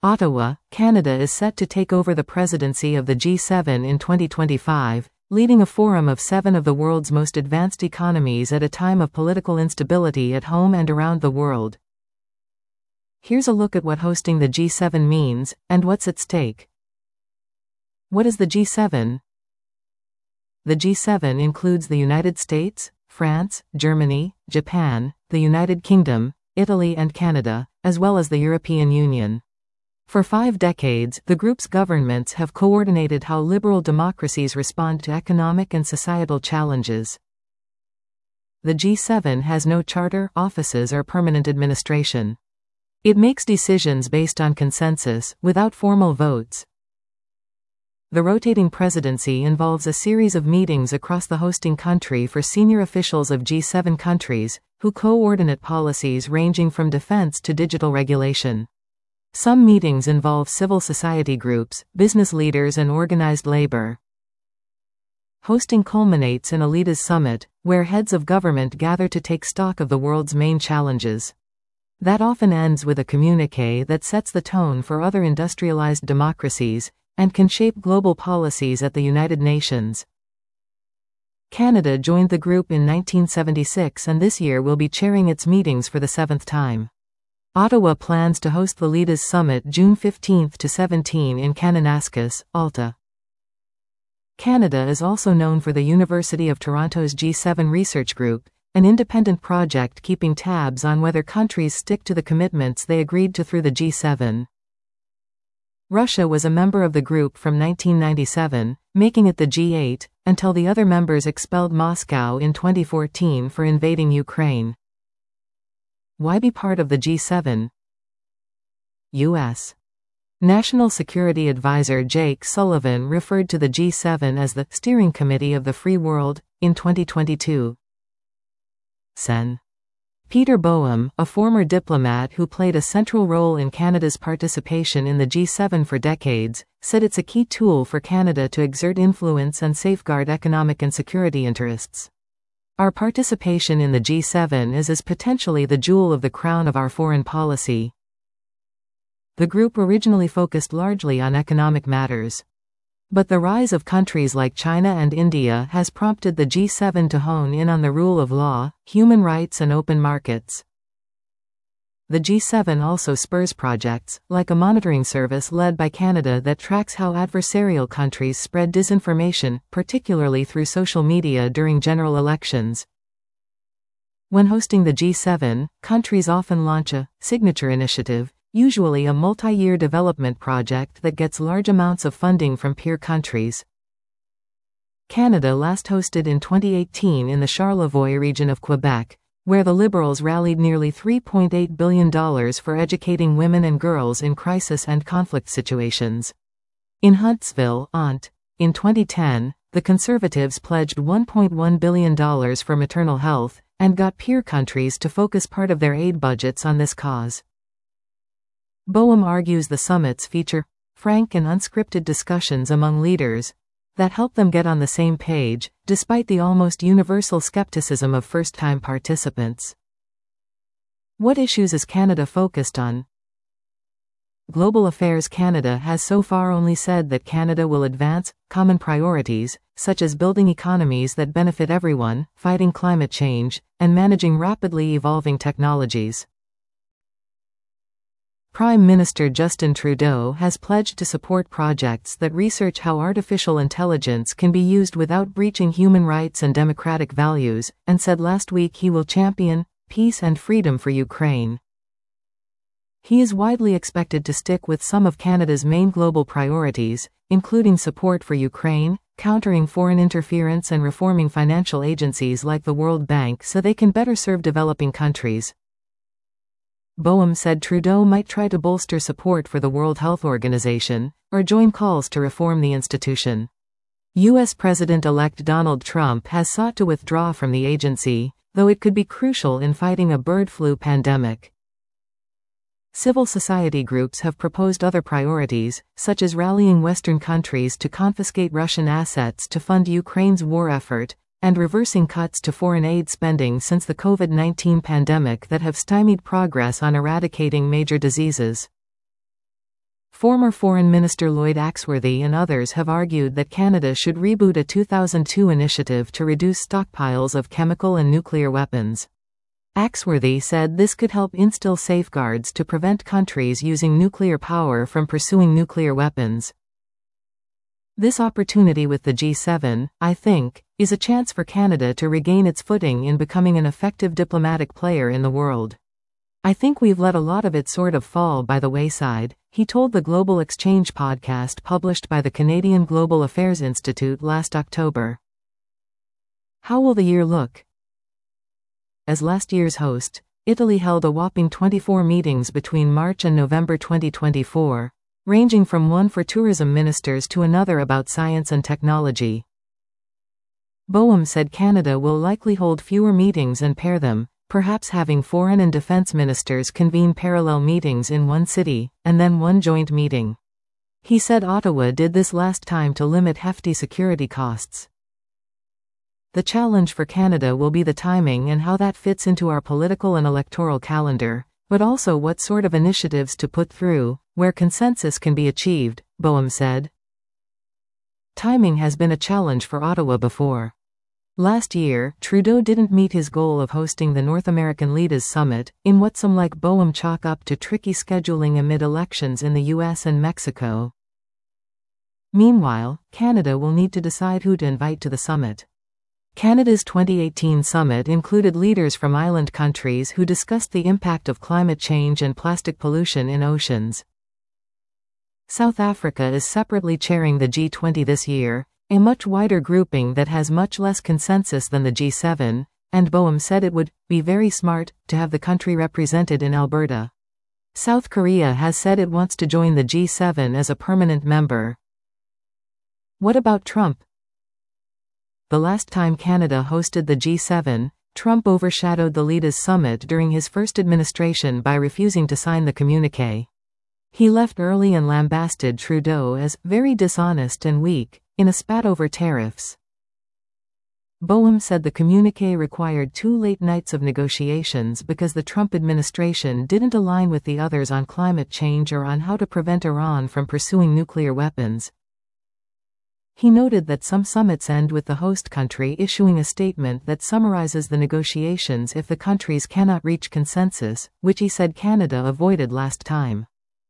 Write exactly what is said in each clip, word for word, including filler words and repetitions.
Ottawa, Canada is set to take over the presidency of the G seven in twenty twenty-five, leading a forum of seven of the world's most advanced economies at a time of political instability at home and around the world. Here's a look at what hosting the G seven means, and what's at stake. What is the G seven? The G seven includes the United States, France, Germany, Japan, the United Kingdom, Italy and Canada, as well as the European Union. For five decades, the group's governments have coordinated how liberal democracies respond to economic and societal challenges. The G seven has no charter, offices or permanent administration. It makes decisions based on consensus, without formal votes. The rotating presidency involves a series of meetings across the hosting country for senior officials of G seven countries, who coordinate policies ranging from defense to digital regulation. Some meetings involve civil society groups, business leaders and organized labor. Hosting culminates in a Leaders Summit, where heads of government gather to take stock of the world's main challenges. That often ends with a communiqué that sets the tone for other industrialized democracies, and can shape global policies at the United Nations. Canada joined the group in nineteen seventy-six and this year will be chairing its meetings for the seventh time. Ottawa plans to host the Leaders Summit June fifteenth to seventeenth in Kananaskis, Alta. Canada is also known for the University of Toronto's G seven Research Group, an independent project keeping tabs on whether countries stick to the commitments they agreed to through the G seven. Russia was a member of the group from nineteen ninety-seven, making it the G eight, until the other members expelled Moscow in twenty fourteen for invading Ukraine. Why be part of the G seven? U S National Security Advisor Jake Sullivan referred to the G seven as the steering committee of the free world in twenty twenty-two. Sen. Peter Boehm, a former diplomat who played a central role in Canada's participation in the G seven for decades, said it's a key tool for Canada to exert influence and safeguard economic and security interests. Our participation in the G seven is as potentially the jewel of the crown of our foreign policy. The group originally focused largely on economic matters. But the rise of countries like China and India has prompted the G seven to hone in on the rule of law, human rights and open markets. The G seven also spurs projects, like a monitoring service led by Canada that tracks how adversarial countries spread disinformation, particularly through social media during general elections. When hosting the G seven, countries often launch a signature initiative, usually a multi-year development project that gets large amounts of funding from peer countries. Canada last hosted in twenty eighteen in the Charlevoix region of Quebec, where the Liberals rallied nearly three point eight billion dollars for educating women and girls in crisis and conflict situations. In Huntsville, Ont. in twenty ten, the Conservatives pledged one point one billion dollars for maternal health, and got peer countries to focus part of their aid budgets on this cause. Boehm argues the summits feature frank and unscripted discussions among leaders that help them get on the same page, despite the almost universal skepticism of first-time participants. What issues is Canada focused on? Global Affairs Canada has so far only said that Canada will advance common priorities, such as building economies that benefit everyone, fighting climate change, and managing rapidly evolving technologies. Prime Minister Justin Trudeau has pledged to support projects that research how artificial intelligence can be used without breaching human rights and democratic values, and said last week he will champion peace and freedom for Ukraine. He is widely expected to stick with some of Canada's main global priorities, including support for Ukraine, countering foreign interference and reforming financial agencies like the World Bank so they can better serve developing countries. Boehm said Trudeau might try to bolster support for the World Health Organization, or join calls to reform the institution. U S President-elect Donald Trump has sought to withdraw from the agency, though it could be crucial in fighting a bird flu pandemic. Civil society groups have proposed other priorities, such as rallying Western countries to confiscate Russian assets to fund Ukraine's war effort, and reversing cuts to foreign aid spending since the COVID nineteen pandemic that have stymied progress on eradicating major diseases. Former Foreign Minister Lloyd Axworthy and others have argued that Canada should reboot a two thousand two initiative to reduce stockpiles of chemical and nuclear weapons. Axworthy said this could help instill safeguards to prevent countries using nuclear power from pursuing nuclear weapons. This opportunity with the G seven, I think, is a chance for Canada to regain its footing in becoming an effective diplomatic player in the world. I think we've let a lot of it sort of fall by the wayside, he told the Global Exchange podcast published by the Canadian Global Affairs Institute last October. How will the year look? As last year's host, Italy held a whopping twenty-four meetings between March and November twenty twenty-four, ranging from one for tourism ministers to another about science and technology. Boehm said Canada will likely hold fewer meetings and pair them, perhaps having foreign and defense ministers convene parallel meetings in one city, and then one joint meeting. He said Ottawa did this last time to limit hefty security costs. The challenge for Canada will be the timing and how that fits into our political and electoral calendar, but also what sort of initiatives to put through, where consensus can be achieved, Boehm said. Timing has been a challenge for Ottawa before. Last year, Trudeau didn't meet his goal of hosting the North American Leaders Summit, in what some like Boehm chalk up to tricky scheduling amid elections in the U S and Mexico. Meanwhile, Canada will need to decide who to invite to the summit. Canada's twenty eighteen summit included leaders from island countries who discussed the impact of climate change and plastic pollution in oceans. South Africa is separately chairing the G twenty this year, a much wider grouping that has much less consensus than the G seven, and Boehm said it would be very smart to have the country represented in Alberta. South Korea has said it wants to join the G seven as a permanent member. What about Trump? The last time Canada hosted the G seven, Trump overshadowed the Leaders Summit during his first administration by refusing to sign the communiqué. He left early and lambasted Trudeau as very dishonest and weak, in a spat over tariffs. Boehm said the communiqué required two late nights of negotiations because the Trump administration didn't align with the others on climate change or on how to prevent Iran from pursuing nuclear weapons. He noted that some summits end with the host country issuing a statement that summarizes the negotiations if the countries cannot reach consensus, which he said Canada avoided last time.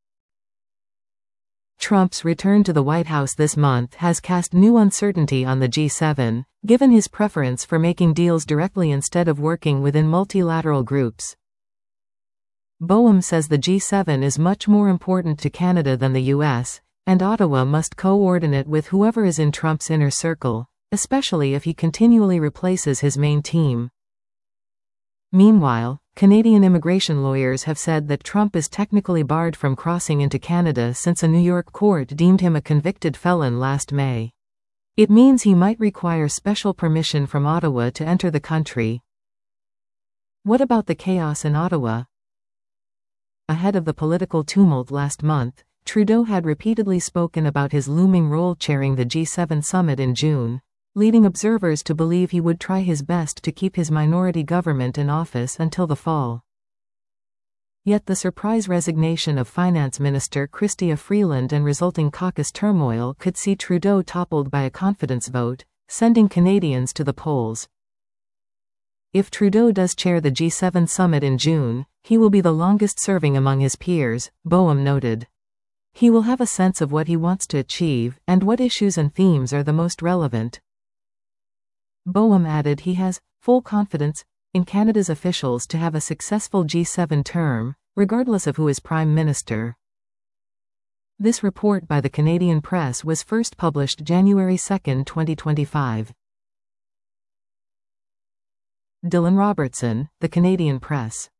Trump's return to the White House this month has cast new uncertainty on the G seven, given his preference for making deals directly instead of working within multilateral groups. Boehm says the G seven is much more important to Canada than the U S, and Ottawa must coordinate with whoever is in Trump's inner circle, especially if he continually replaces his main team. Meanwhile, Canadian immigration lawyers have said that Trump is technically barred from crossing into Canada since a New York court deemed him a convicted felon last May. It means he might require special permission from Ottawa to enter the country. What about the chaos in Ottawa? Ahead of the political tumult last month, Trudeau had repeatedly spoken about his looming role chairing the G seven summit in June, leading observers to believe he would try his best to keep his minority government in office until the fall. Yet the surprise resignation of Finance Minister Chrystia Freeland and resulting caucus turmoil could see Trudeau toppled by a confidence vote, sending Canadians to the polls. If Trudeau does chair the G seven summit in June, he will be the longest serving among his peers, Boehm noted. He will have a sense of what he wants to achieve and what issues and themes are the most relevant. Boehm added he has full confidence in Canada's officials to have a successful G seven term, regardless of who is Prime Minister. This report by the Canadian Press was first published January second, twenty twenty-five. Dylan Robertson, The Canadian Press.